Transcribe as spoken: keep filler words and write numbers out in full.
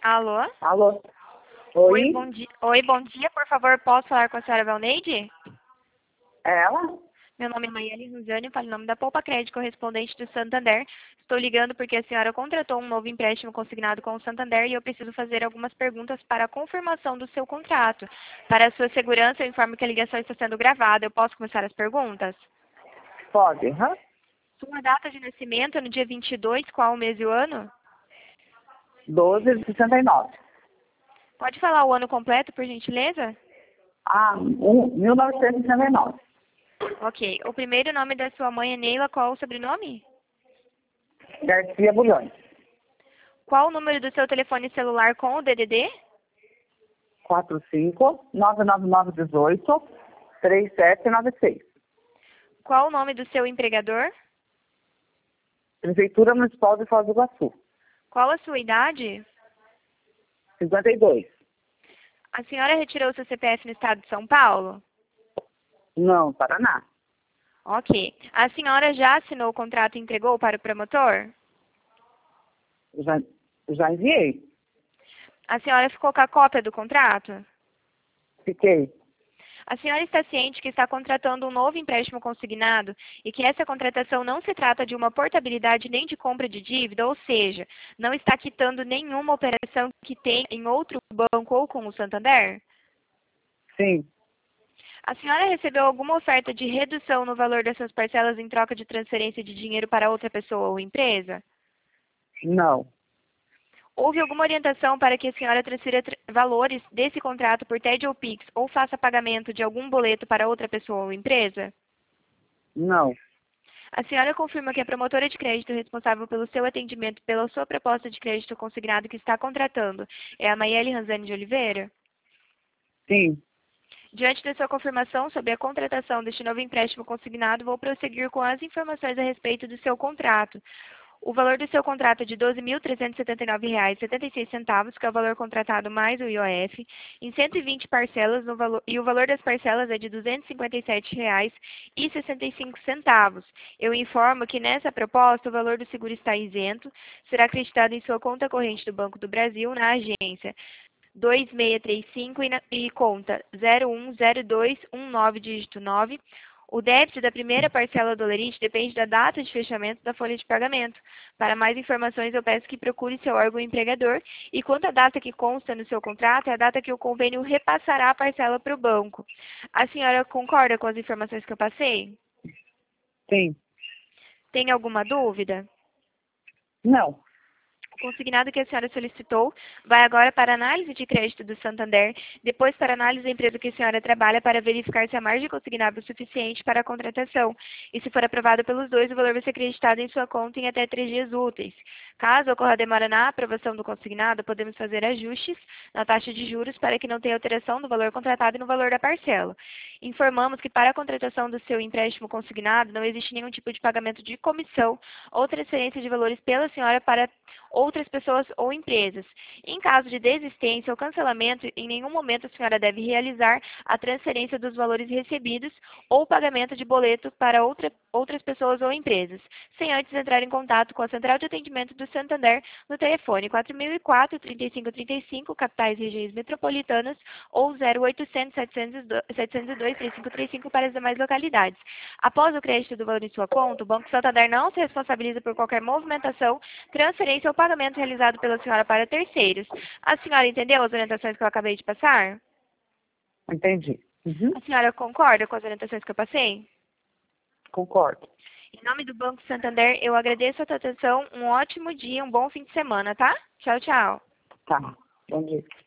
Alô? Alô? Oi, Oi? bom dia. Oi, bom dia. Por favor, posso falar com a senhora Valneide? É ela? Meu nome é Maiele Ruzani, falo em nome da Poupa Crédito, correspondente do Santander. Estou ligando porque a senhora contratou um novo empréstimo consignado com o Santander e eu preciso fazer algumas perguntas para a confirmação do seu contrato. Para a sua segurança, eu informo que a ligação está sendo gravada. Eu posso começar as perguntas? Pode, hã? Sua data de nascimento é no dia vinte e dois, qual o mês e o ano? doze de sessenta e nove. Pode falar o ano completo, por gentileza? Ah, um, mil novecentos e sessenta e nove. Ok. O primeiro nome da sua mãe é Neila, qual o sobrenome? Garcia Bulhões. Qual o número do seu telefone celular com o D D D? quatro cinco nove nove nove um oito três sete nove seis. Qual o nome do seu empregador? Prefeitura Municipal de Foz do Iguaçu. Qual a sua idade? cinquenta e dois. A senhora retirou seu C P F no estado de São Paulo? Não, Paraná. Ok. A senhora já assinou o contrato e entregou para o promotor? Já, já enviei. A senhora ficou com a cópia do contrato? Fiquei. A senhora está ciente que está contratando um novo empréstimo consignado e que essa contratação não se trata de uma portabilidade nem de compra de dívida, ou seja, não está quitando nenhuma operação que tem em outro banco ou com o Santander? Sim. A senhora recebeu alguma oferta de redução no valor dessas parcelas em troca de transferência de dinheiro para outra pessoa ou empresa? Não. Houve alguma orientação para que a senhora transfira tr- valores desse contrato por T E D ou Pix ou faça pagamento de algum boleto para outra pessoa ou empresa? Não. A senhora confirma que a promotora de crédito responsável pelo seu atendimento pela sua proposta de crédito consignado que está contratando é a Maiele Ranzani de Oliveira? Sim. Diante da sua confirmação sobre a contratação deste novo empréstimo consignado, vou prosseguir com as informações a respeito do seu contrato. O valor do seu contrato é de doze mil trezentos e setenta e nove reais e setenta e seis centavos, que é o valor contratado mais o I O F, em cento e vinte parcelas, no valor, e o valor das parcelas é de duzentos e cinquenta e sete reais e sessenta e cinco centavos. Eu informo que nessa proposta o valor do seguro está isento, será acreditado em sua conta corrente do Banco do Brasil na agência dois seis três cinco e, na- e conta zero um zero dois um nove dígito nove. O débito da primeira parcela do Lerite depende da data de fechamento da folha de pagamento. Para mais informações, eu peço que procure seu órgão empregador e quanto à data que consta no seu contrato, é a data que o convênio repassará a parcela para o banco. A senhora concorda com as informações que eu passei? Sim. Tem alguma dúvida? Não. O consignado que a senhora solicitou vai agora para a análise de crédito do Santander, depois para a análise da empresa que a senhora trabalha para verificar se a margem consignável é suficiente para a contratação. E se for aprovado pelos dois, o valor vai ser acreditado em sua conta em até três dias úteis. Caso ocorra demora na aprovação do consignado, podemos fazer ajustes na taxa de juros para que não tenha alteração no valor contratado e no valor da parcela. Informamos que para a contratação do seu empréstimo consignado não existe nenhum tipo de pagamento de comissão ou transferência de valores pela senhora para outras pessoas ou empresas. Em caso de desistência ou cancelamento, em nenhum momento a senhora deve realizar a transferência dos valores recebidos ou pagamento de boleto para outra, outras pessoas ou empresas, sem antes entrar em contato com a Central de Atendimento do Santander no telefone quatro mil e quatro, trinta e cinco trinta e cinco, capitais e regiões metropolitanas, ou zero oitocentos, setecentos e dois, trinta e cinco trinta e cinco para as demais localidades. Após o crédito do valor em sua conta, o Banco Santander não se responsabiliza por qualquer movimentação, transferência ou pagamento realizado pela senhora para terceiros. A senhora entendeu as orientações que eu acabei de passar? Entendi. Uhum. A senhora concorda com as orientações que eu passei? Concordo. Em nome do Banco Santander, eu agradeço a sua atenção. Um ótimo dia, um bom fim de semana, tá? Tchau, tchau. Tá. Bom dia.